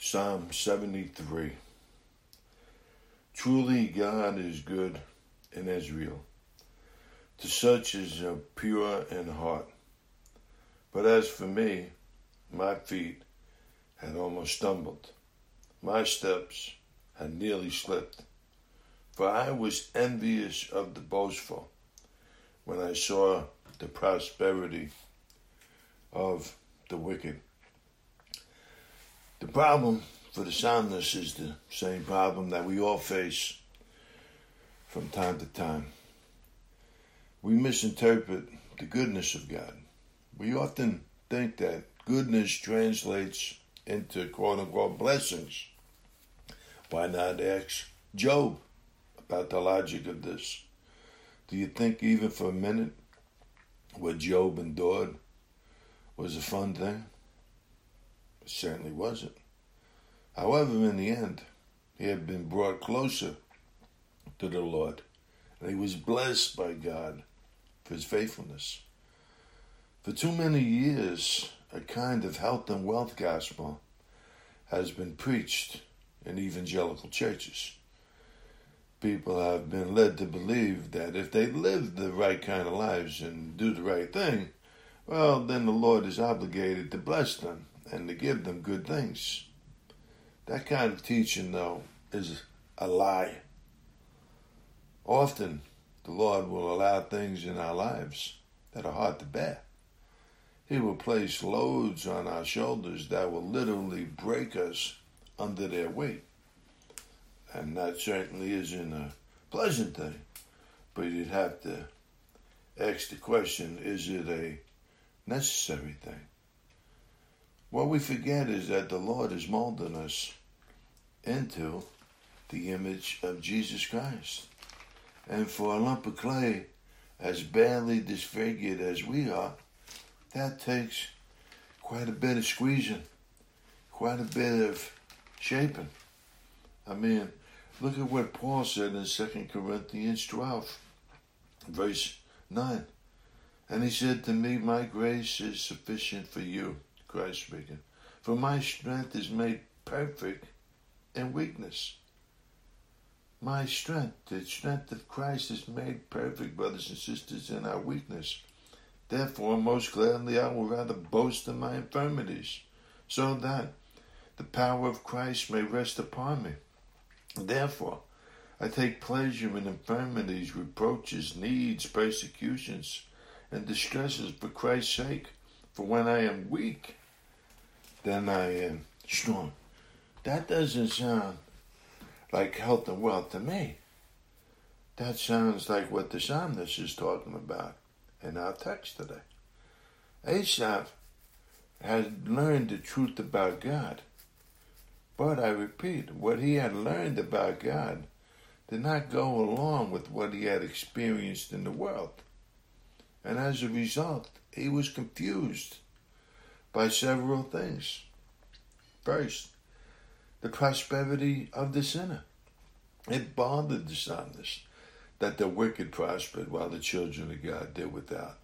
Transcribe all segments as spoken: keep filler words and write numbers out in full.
Psalm seventy-three. Truly God is good in Israel, to such as are pure in heart. But as for me, my feet had almost stumbled. My steps had nearly slipped. For I was envious of the boastful when I saw the prosperity of the wicked. The problem for the psalmist is the same problem that we all face from time to time. We misinterpret the goodness of God. We often think that goodness translates into quote-unquote blessings. Why not ask Job about the logic of this? Do you think even for a minute what Job endured was a fun thing? It certainly wasn't. However, in the end, he had been brought closer to the Lord, and he was blessed by God for his faithfulness. For too many years, a kind of health and wealth gospel has been preached in evangelical churches. People have been led to believe that if they live the right kind of lives and do the right thing, well, then the Lord is obligated to bless them and to give them good things. That kind of teaching, though, is a lie. Often, the Lord will allow things in our lives that are hard to bear. He will place loads on our shoulders that will literally break us under their weight. And that certainly isn't a pleasant thing. But you'd have to ask the question, is it a necessary thing? What we forget is that the Lord is molding us into the image of Jesus Christ. And for a lump of clay as badly disfigured as we are, that takes quite a bit of squeezing, quite a bit of shaping. I mean, look at what Paul said in Second Corinthians twelve, verse nine. And he said to me, my grace is sufficient for you, Christ speaking, for my strength is made perfect in weakness. My strength, the strength of Christ is made perfect, brothers and sisters, in our weakness. Therefore, most gladly I will rather boast in my infirmities, so that the power of Christ may rest upon me. Therefore, I take pleasure in infirmities, reproaches, needs, persecutions, and distresses for Christ's sake. For when I am weak, then I am strong. That doesn't sound like health and wealth to me. That sounds like what the psalmist is talking about in our text today. Asaph had learned the truth about God. But I repeat, what he had learned about God did not go along with what he had experienced in the world. And as a result, he was confused by several things. First, the prosperity of the sinner. It bothered the psalmist that the wicked prospered while the children of God did without.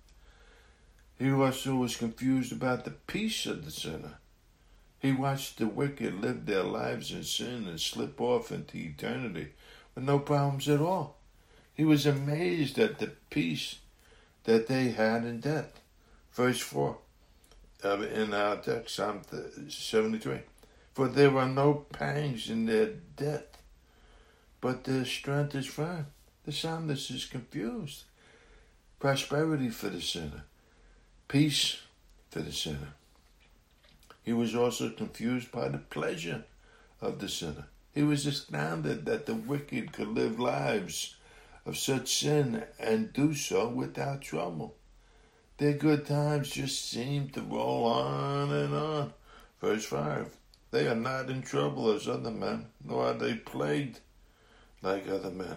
He also was confused about the peace of the sinner. He watched the wicked live their lives in sin and slip off into eternity with no problems at all. He was amazed at the peace that they had in death. Verse four uh, in our text, Psalm seventy-three. For there are no pangs in their death, but their strength is firm. The psalmist is confused. Prosperity for the sinner. Peace for the sinner. He was also confused by the pleasure of the sinner. He was astounded that the wicked could live lives of such sin and do so without trouble. Their good times just seem to roll on and on. Verse five. They are not in trouble as other men, nor are they plagued like other men.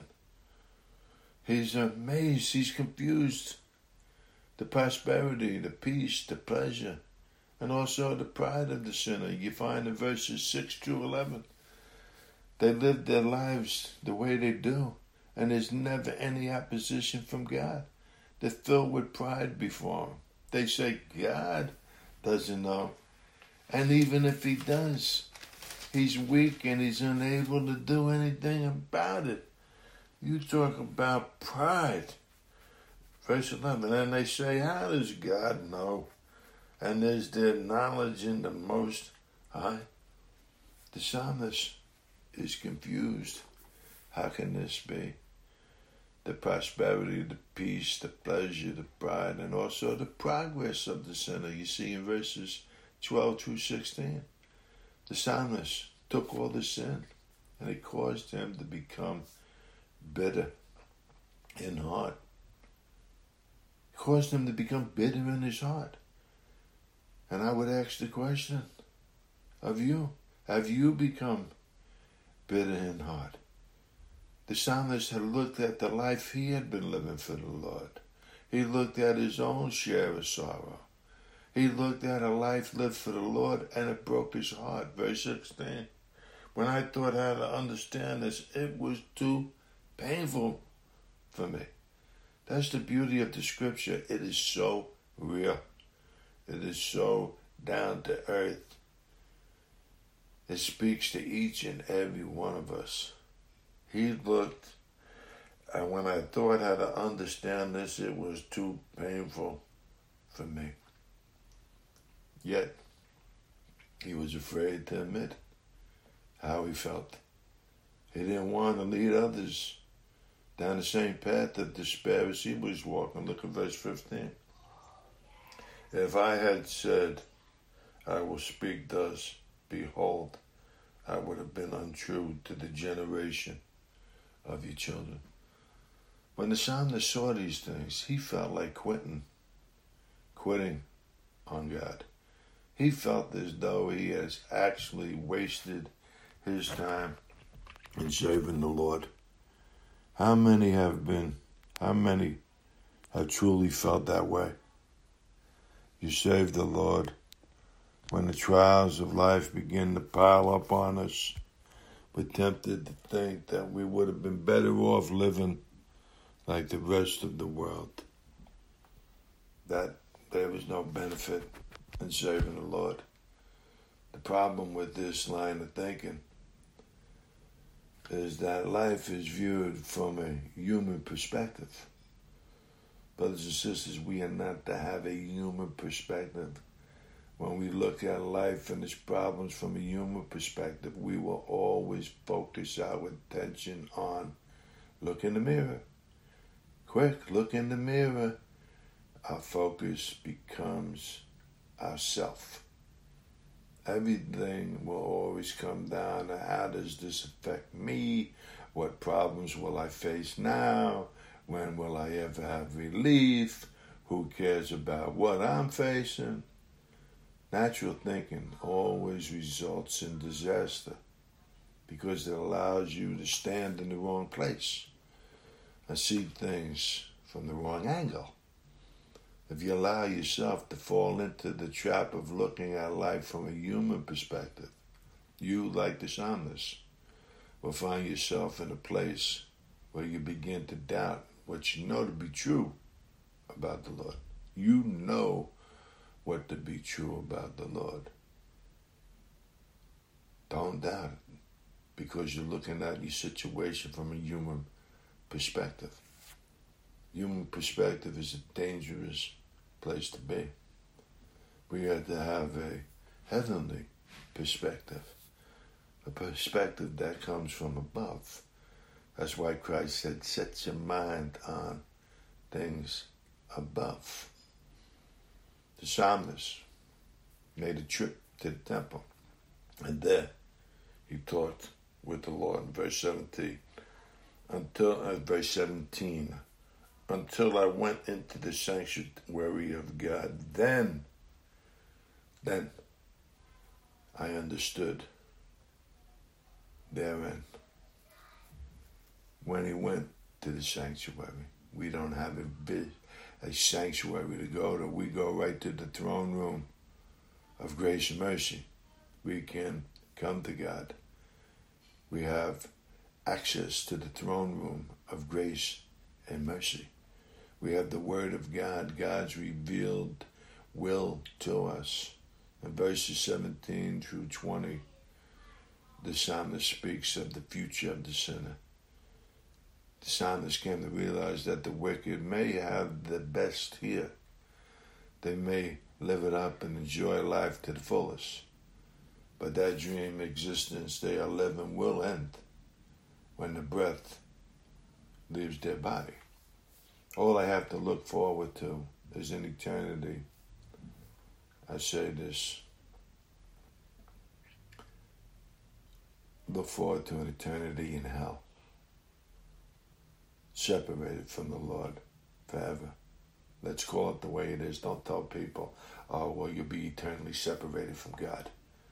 He's amazed, he's confused. The prosperity, the peace, the pleasure, and also the pride of the sinner. You find in verses six through eleven. They live their lives the way they do, and there's never any opposition from God. They're filled with pride before him. They say God doesn't know. And even if he does, He's weak and he's unable to do anything about it. You talk about pride. Verse eleven, and they say, how does God know? And is there knowledge in the Most High? The psalmist is confused. How can this be? The prosperity, the peace, the pleasure, the pride, and also the progress of the sinner. You see in verses twelve through sixteen. The psalmist took all the sin and it caused him to become bitter in heart. It caused him to become bitter in his heart. And I would ask the question of you, have you become bitter in heart? The psalmist had looked at the life he had been living for the Lord. He looked at his own share of sorrow. He looked at a life lived for the Lord, and it broke his heart. Verse sixteen. When I thought how to understand this, it was too painful for me. That's the beauty of the scripture. It is so real. It is so down to earth. It speaks to each and every one of us. He looked, and when I thought how to understand this, it was too painful for me. Yet, he was afraid to admit how he felt. He didn't want to lead others down the same path of despair as he was walking. Look at verse fifteen. If I had said, I will speak thus, behold, I would have been untrue to the generation of your children. When the psalmist saw these things, he felt like quitting, quitting on God. He felt as though he has actually wasted his time in serving the Lord. How many have been, how many have truly felt that way? You serve the Lord. When the trials of life begin to pile up on us, we're tempted to think that we would have been better off living like the rest of the world. That there was no benefit in serving the Lord. The problem with this line of thinking is that life is viewed from a human perspective. Brothers and sisters, we are not to have a human perspective. When we look at life and its problems from a human perspective, we will always focus our attention on look in the mirror. Quick, look in the mirror. Our focus becomes ourself. Everything will always come down to how does this affect me? What problems will I face now? When will I ever have relief? Who cares about what I'm facing? Natural thinking always results in disaster because it allows you to stand in the wrong place and see things from the wrong angle. If you allow yourself to fall into the trap of looking at life from a human perspective, you, like the psalmist, will find yourself in a place where you begin to doubt what you know to be true about the Lord. You know what to be true about the Lord. Don't doubt it because you're looking at your situation from a human perspective. Human perspective is a dangerous place to be. We have to have a heavenly perspective, a perspective that comes from above. That's why Christ said, set your mind on things above. The psalmist made a trip to the temple, and there he talked with the Lord in verse seventeen. Until uh, verse seventeen, until I went into the sanctuary of God, then, then I understood therein. When he went to the sanctuary, we don't have a big a sanctuary to go to. We go right to the throne room of grace and mercy. We can come to God. We have access to the throne room of grace and mercy. We have the Word of God, God's revealed will to us. In verses seventeen through twenty, the psalmist speaks of the future of the sinner. The psalmist came to realize that the wicked may have the best here. They may live it up and enjoy life to the fullest. But that dream existence they are living will end when the breath leaves their body. All I have to look forward to is in eternity. I say this. Look forward to an eternity in hell. Separated from the Lord forever. Let's call it the way it is. Don't tell people, oh, well, you'll be eternally separated from God.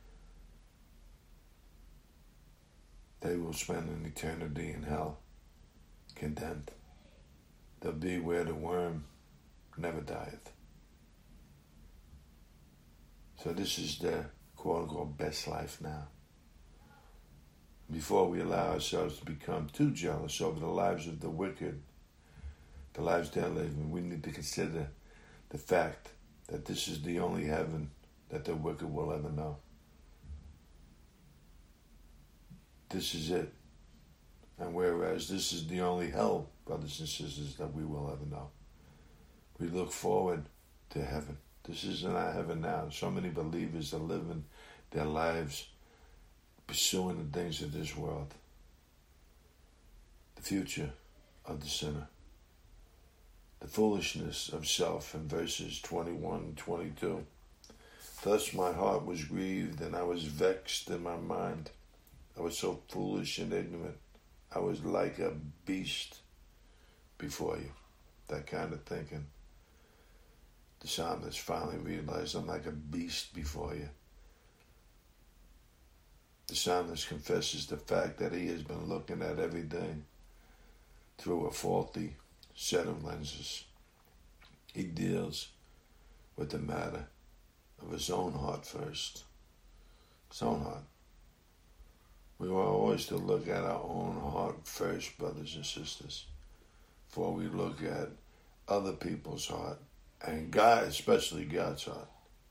They will spend an eternity in hell, condemned. They'll be where the worm never dieth. So this is the quote-unquote best life now. Before we allow ourselves to become too jealous over the lives of the wicked, the lives they're living, we need to consider the fact that this is the only heaven that the wicked will ever know. This is it. And whereas this is the only hell, brothers and sisters, that we will ever know. We look forward to heaven. This isn't our heaven now. So many believers are living their lives pursuing the things of this world. The future of the sinner. The foolishness of self in verses twenty-one and twenty-two. Thus my heart was grieved and I was vexed in my mind. I was so foolish and ignorant. I was like a beast before you. That kind of thinking. The psalmist finally realized, I'm like a beast before you. The psalmist confesses the fact that he has been looking at everything through a faulty set of lenses. He deals with the matter of his own heart first. His own heart. We are always to look at our own heart first, brothers and sisters, before we look at other people's heart, and God, especially God's heart.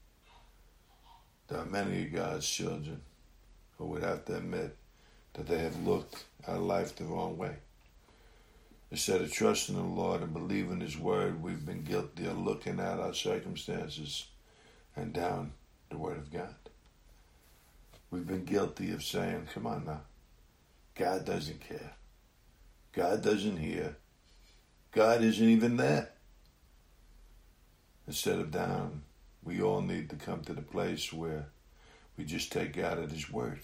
There are many of God's children who would have to admit that they have looked at life the wrong way. Instead of trusting the Lord and believing His word, we've been guilty of looking at our circumstances and down the word of God. We've been guilty of saying, come on now, God doesn't care. God doesn't hear. God isn't even there. Instead of down, we all need to come to the place where we just take God at His word.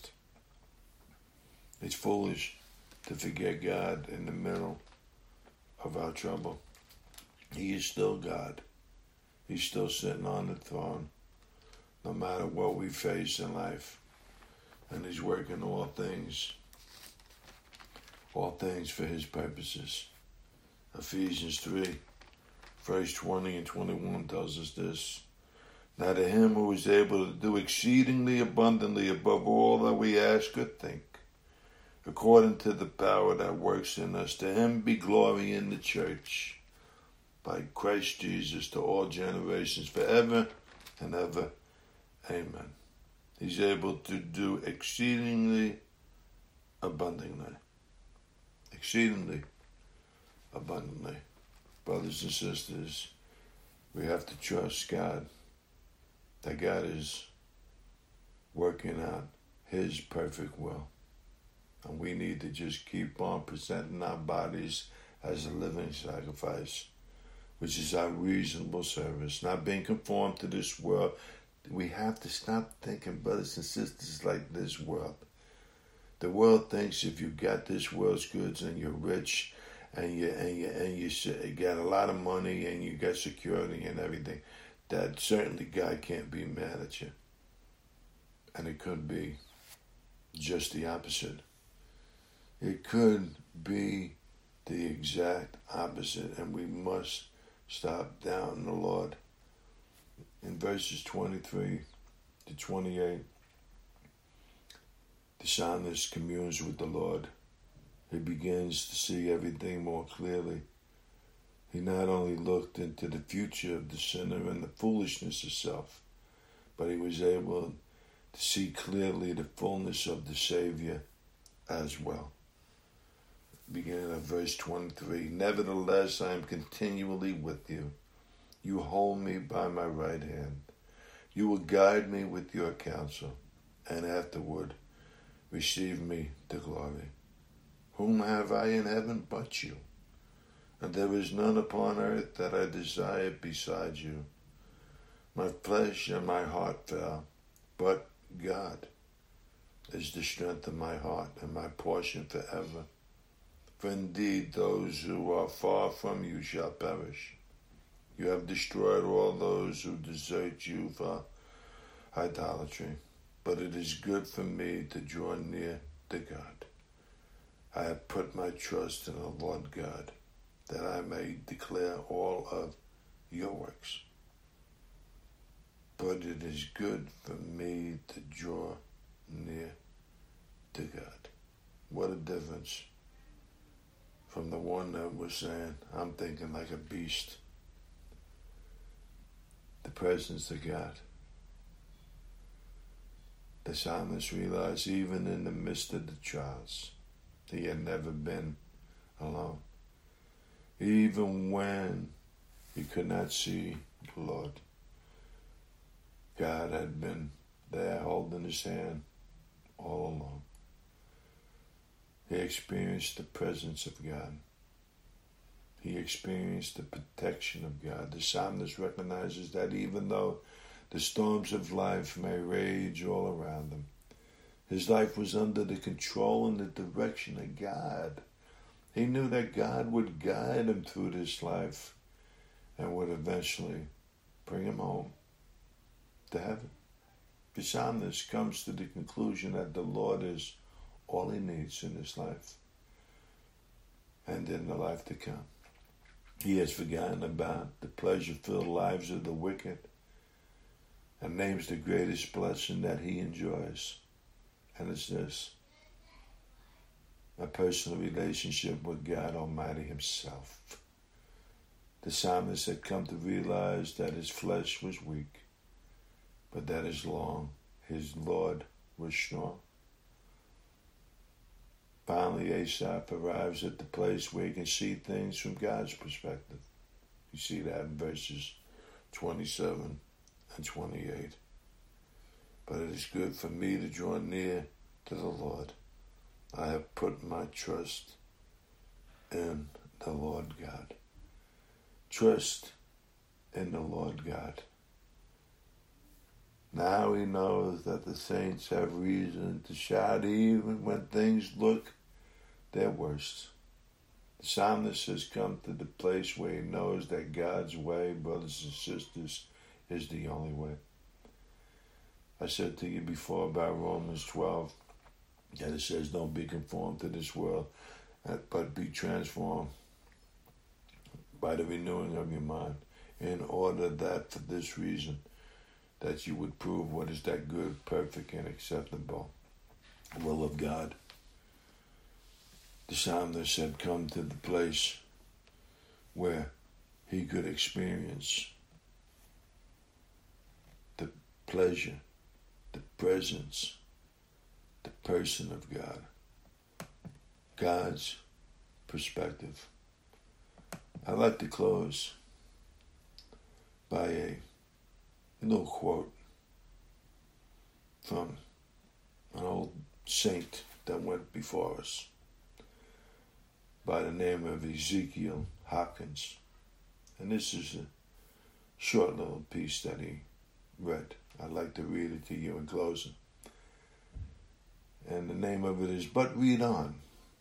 It's foolish to forget God in the middle of our trouble. He is still God. He's still sitting on the throne, no matter what we face in life. And He's working all things, all things for His purposes. Ephesians three, verse twenty and twenty-one tells us this. Now to Him who is able to do exceedingly abundantly above all that we ask or think, according to the power that works in us, to Him be glory in the church by Christ Jesus to all generations forever and ever. Amen. He's able to do exceedingly abundantly. Exceedingly abundantly. Brothers and sisters, we have to trust God, that God is working out His perfect will. And we need to just keep on presenting our bodies as a living sacrifice, which is our reasonable service, not being conformed to this world. We have to stop thinking, brothers and sisters, like this world. The world thinks if you got this world's goods and you're rich and you and you and you got a lot of money and you got security and everything, that certainly God can't be mad at you. And it could be just the opposite. It could be the exact opposite, and we must stop doubting the Lord. In verses twenty-three to twenty-eight, the psalmist communes with the Lord. He begins to see everything more clearly. He not only looked into the future of the sinner and the foolishness of self, but he was able to see clearly the fullness of the Savior as well. Beginning of verse twenty-three, nevertheless, I am continually with you. You hold me by my right hand. You will guide me with your counsel, and afterward receive me to glory. Whom have I in heaven but you? And there is none upon earth that I desire besides you. My flesh and my heart fail, but God is the strength of my heart and my portion forever. For indeed those who are far from you shall perish. You have destroyed all those who desert you for idolatry. But it is good for me to draw near to God. I have put my trust in the Lord God, that I may declare all of your works. But it is good for me to draw near to God. What a difference from the one that was saying, I'm thinking like a beast. The presence of God. The psalmist realized even in the midst of the trials, he had never been alone. Even when he could not see the Lord, God had been there holding his hand all along. He experienced the presence of God. He experienced the protection of God. The psalmist recognizes that even though the storms of life may rage all around him, his life was under the control and the direction of God. He knew that God would guide him through this life and would eventually bring him home to heaven. The psalmist comes to the conclusion that the Lord is all he needs in his life and in the life to come. He has forgotten about the pleasure-filled lives of the wicked and names the greatest blessing that he enjoys. And it's this: a personal relationship with God Almighty himself. The psalmist had come to realize that his flesh was weak, but that his long, his Lord was strong. Finally, Asaph arrives at the place where he can see things from God's perspective. You see that in verses twenty-seven and twenty-eight. But it is good for me to draw near to the Lord. I have put my trust in the Lord God. Trust in the Lord God. Now he knows that the saints have reason to shout even when things look their worst. The psalmist has come to the place where he knows that God's way, brothers and sisters, is the only way. I said to you before about Romans twelve, that it says, don't be conformed to this world, but be transformed by the renewing of your mind, in order that for this reason, that you would prove what is that good, perfect, and acceptable will of God. The psalmist had come to the place where he could experience the pleasure, the presence, the person of God, God's perspective. I'd like to close by a little quote from an old saint that went before us by the name of Ezekiel Hopkins. And this is a short little piece that he read. I'd like to read it to you in closing. And the name of it is, But Read On.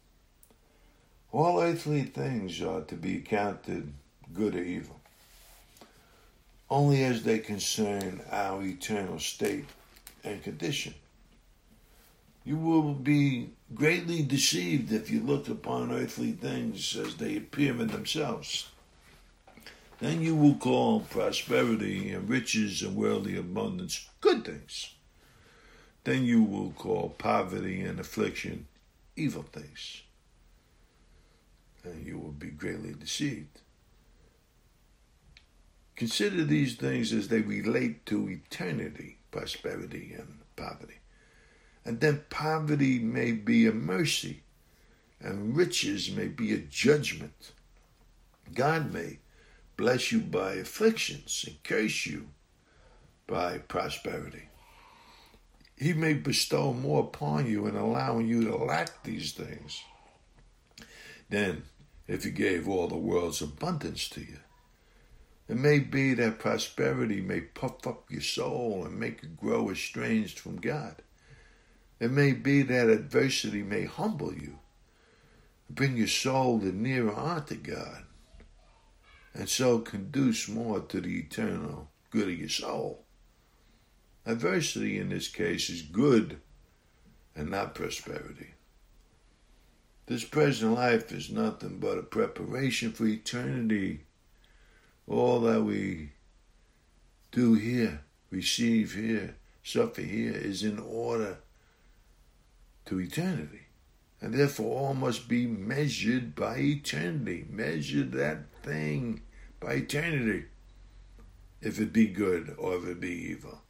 All earthly things are to be counted good or evil, only as they concern our eternal state and condition. You will be greatly deceived if you look upon earthly things as they appear in themselves. Then you will call prosperity and riches and worldly abundance good things. Then you will call poverty and affliction evil things. And you will be greatly deceived. Consider these things as they relate to eternity, prosperity, and poverty. And then poverty may be a mercy, and riches may be a judgment. God may bless you by afflictions and curse you by prosperity. He may bestow more upon you and allowing you to lack these things than if he gave all the world's abundance to you. It may be that prosperity may puff up your soul and make you grow estranged from God. It may be that adversity may humble you, bring your soul the nearer unto God, and so conduce more to the eternal good of your soul. Adversity in this case is good and not prosperity. This present life is nothing but a preparation for eternity. All that we do here, receive here, suffer here is in order to eternity. And therefore all must be measured by eternity. Measure that thing by eternity, if it be good or if it be evil.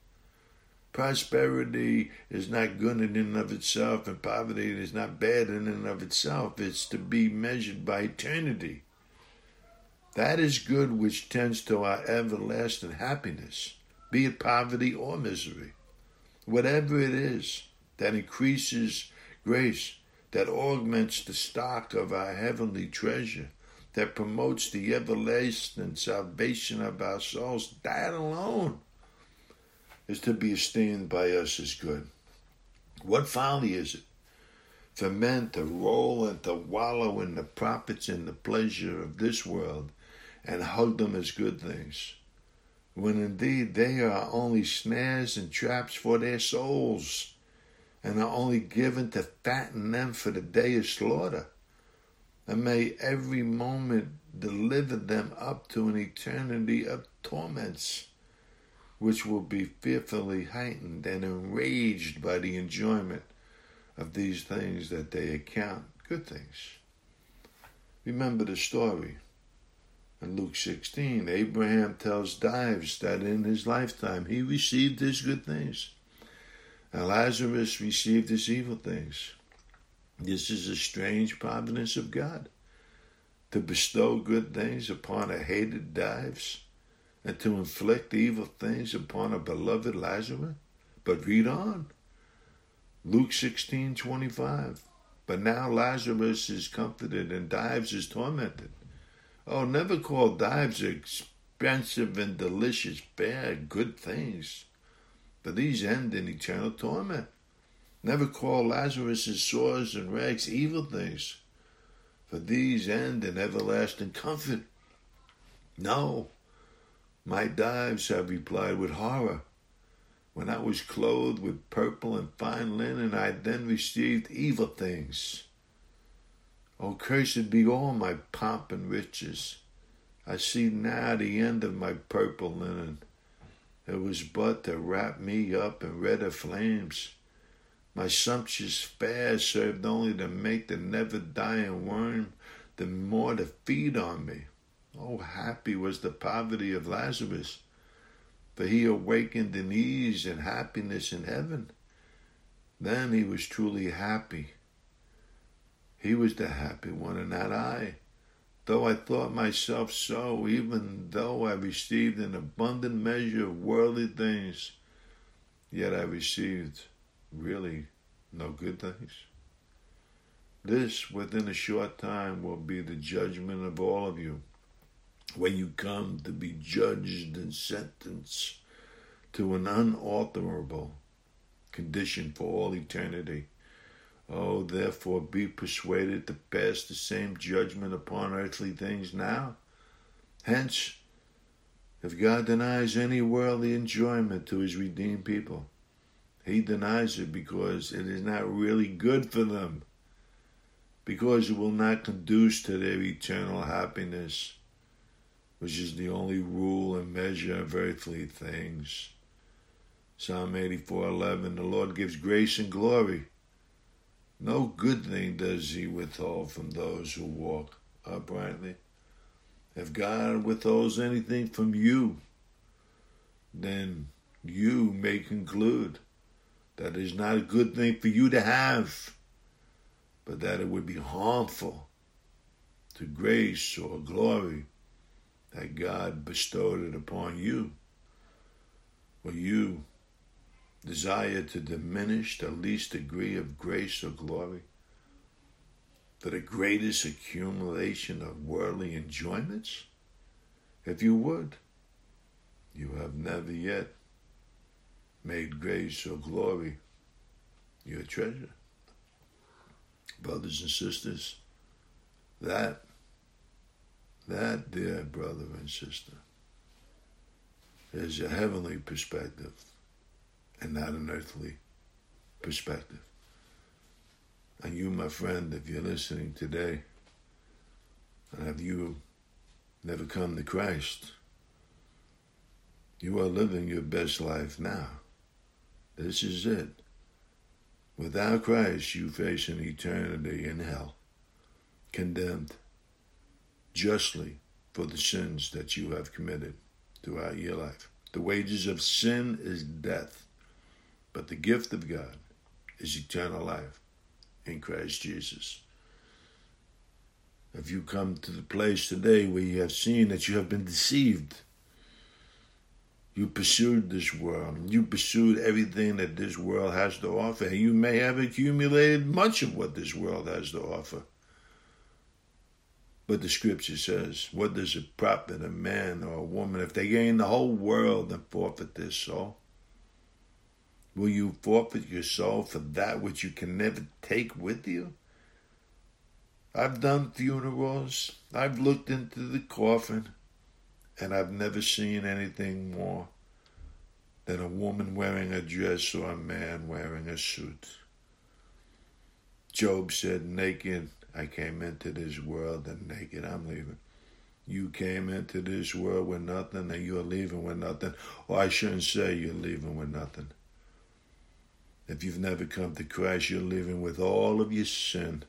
Prosperity is not good in and of itself, and poverty is not bad in and of itself. It's to be measured by eternity. That is good which tends to our everlasting happiness, be it poverty or misery. Whatever it is that increases grace, that augments the stock of our heavenly treasure, that promotes the everlasting salvation of our souls, that alone is to be esteemed by us as good. What folly is it for men to roll and to wallow in the profits and the pleasure of this world and hug them as good things, when indeed they are only snares and traps for their souls, and are only given to fatten them for the day of slaughter, and may every moment deliver them up to an eternity of torments, which will be fearfully heightened and enraged by the enjoyment of these things that they account good things. Remember the story. In Luke sixteen, Abraham tells Dives that in his lifetime he received his good things, and Lazarus received his evil things. This is a strange providence of God, to bestow good things upon a hated Dives, and to inflict evil things upon a beloved Lazarus. But read on. Luke sixteen twenty-five. But now Lazarus is comforted and Dives is tormented. Oh, never call Dives expensive and delicious fare good things, for these end in eternal torment. Never call Lazarus' sores and rags evil things, for these end in everlasting comfort. No, my Dives have replied with horror. When I was clothed with purple and fine linen, I then received evil things. O cursed be all my pomp and riches. I see now the end of my purple linen. It was but to wrap me up in redder flames. My sumptuous fare served only to make the never-dying worm the more to feed on me. Oh, happy was the poverty of Lazarus, for he awakened in ease and happiness in heaven. Then he was truly happy. He was the happy one and not I. Though I thought myself so, even though I received an abundant measure of worldly things, yet I received really no good things. This, within a short time, will be the judgment of all of you, when you come to be judged and sentenced to an unalterable condition for all eternity. Oh, therefore be persuaded to pass the same judgment upon earthly things now. Hence, if God denies any worldly enjoyment to his redeemed people, he denies it because it is not really good for them, because it will not conduce to their eternal happiness, which is the only rule and measure of earthly things. Psalm eighty-four eleven, the Lord gives grace and glory. No good thing does he withhold from those who walk uprightly. If God withholds anything from you, then you may conclude that is not a good thing for you to have, but that it would be harmful to grace or glory that God bestowed it upon you, or you desire to diminish the least degree of grace or glory for the greatest accumulation of worldly enjoyments? If you would, you have never yet made grace or glory your treasure. Brothers and sisters, that, that, dear brother and sister, is a heavenly perspective and not an earthly perspective. And you, my friend, if you're listening today, and have you never come to Christ, you are living your best life now. This is it. Without Christ, you face an eternity in hell, condemned justly for the sins that you have committed throughout your life. The wages of sin is death, but the gift of God is eternal life in Christ Jesus. If you come to the place today where you have seen that you have been deceived, you pursued this world, you pursued everything that this world has to offer, and you may have accumulated much of what this world has to offer. But the scripture says, what does it profit a man or a woman if they gain the whole world and forfeit their soul? Will you forfeit your soul for that which you can never take with you? I've done funerals, I've looked into the coffin, and I've never seen anything more than a woman wearing a dress or a man wearing a suit. Job said, naked I came into this world, and naked I'm leaving. You came into this world with nothing, and you're leaving with nothing. Or I shouldn't say you're leaving with nothing. If you've never come to Christ, you're leaving with all of your sin.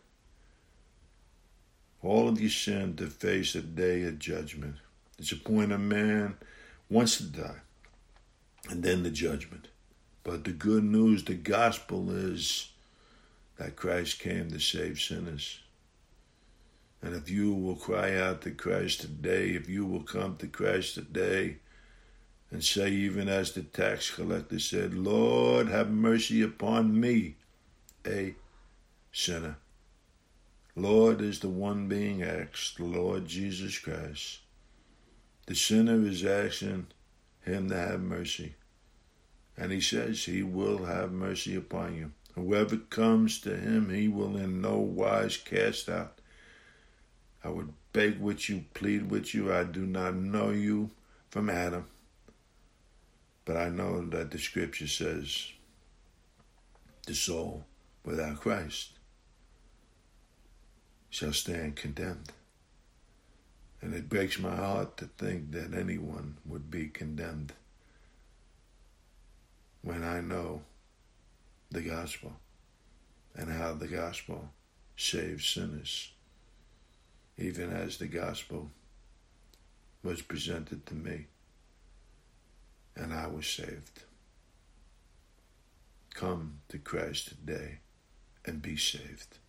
All of your sin to face a day of judgment. It's a point a man wants to die, and then the judgment. But the good news, the gospel is that Christ came to save sinners. And if you will cry out to Christ today, if you will come to Christ today and say, even as the tax collector said, Lord, have mercy upon me, a sinner. Lord is the one being asked, the Lord Jesus Christ. The sinner is asking him to have mercy. And he says he will have mercy upon you. Whoever comes to him, he will in no wise cast out. I would beg with you, plead with you. I do not know you from Adam. But I know that the scripture says the soul without Christ shall stand condemned. And it breaks my heart to think that anyone would be condemned when I know the gospel and how the gospel saves sinners, even as the gospel was presented to me and I was saved. Come to Christ today and be saved.